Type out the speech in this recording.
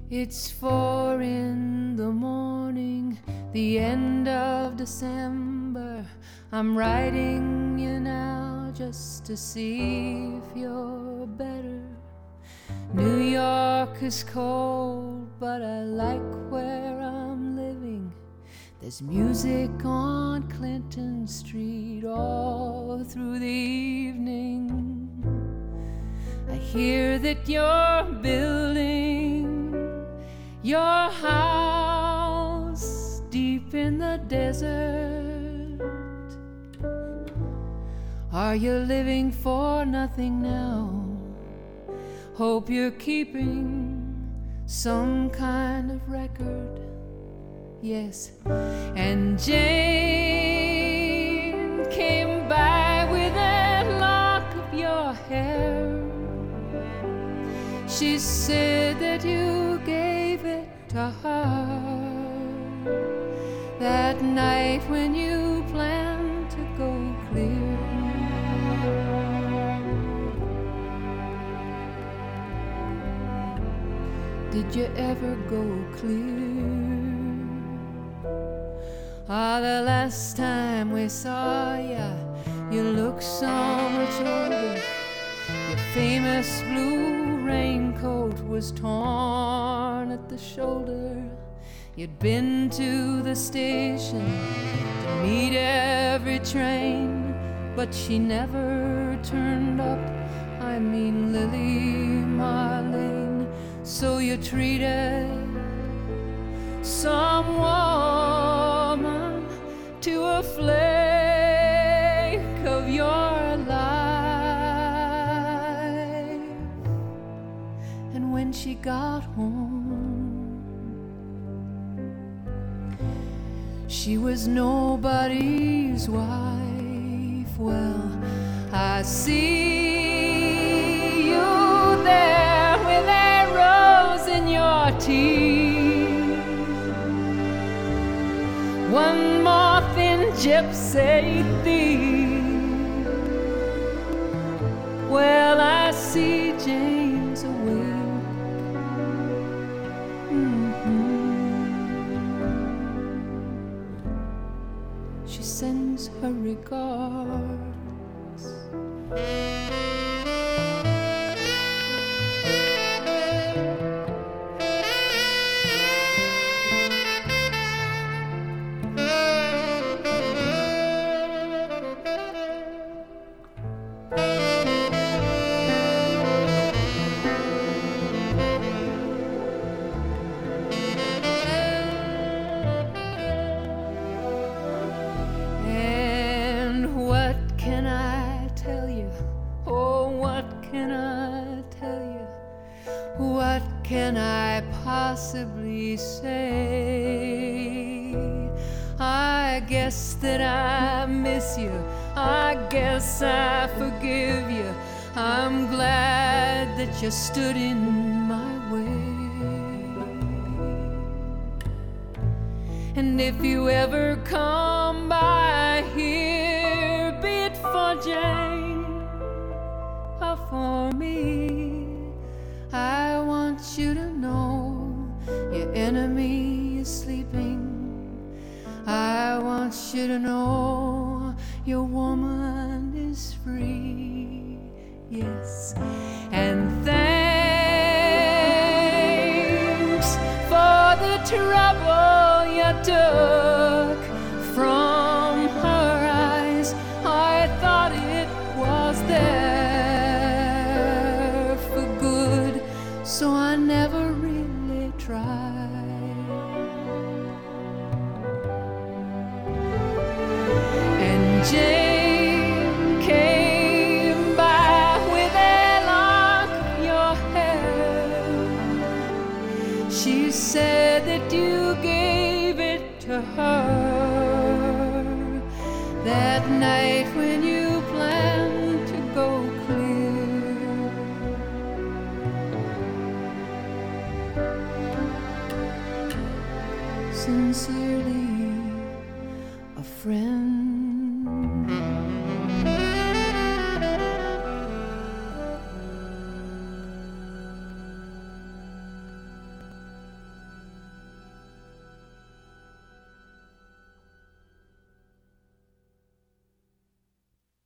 It's 4 in the morning, the end of December. I'm writing you now just to see if you're better. New York is cold, but I like where I'm living. There's music on Clinton Street all through the evening. I hear that you're building your house deep in the desert. Are you living for nothing now? Hope you're keeping some kind of record. Yes. And Jane came by with a lock of your hair. She said that you gave it to her that night when you planned to go clear. Did you ever go clear? The last time we saw ya, you looked so much older. Your famous blue raincoat was torn at the shoulder. You'd been to the station to meet every train, but she never turned up. I mean Lily Marlene. So you treated some woman to a flake of your life. And when she got home, she was nobody's wife. Well, I see you there with a rose in your teeth, one more thin gypsy thief. Well, I see Jane's awake. She sends her regards. What can I possibly say? I guess that I miss you. I guess I forgive you. I'm glad that you stood in my way. And if you ever come by here, be it for Jane or for me, I want you to know your enemy is sleeping. I want you to know your woman is free. Yes. And thanks for the trouble you took from her eyes. I thought it was there, so I never really tried. And Jane came by with a lock of your hair. She said that you gave it to her that night when you planned to go clear. Sincerely,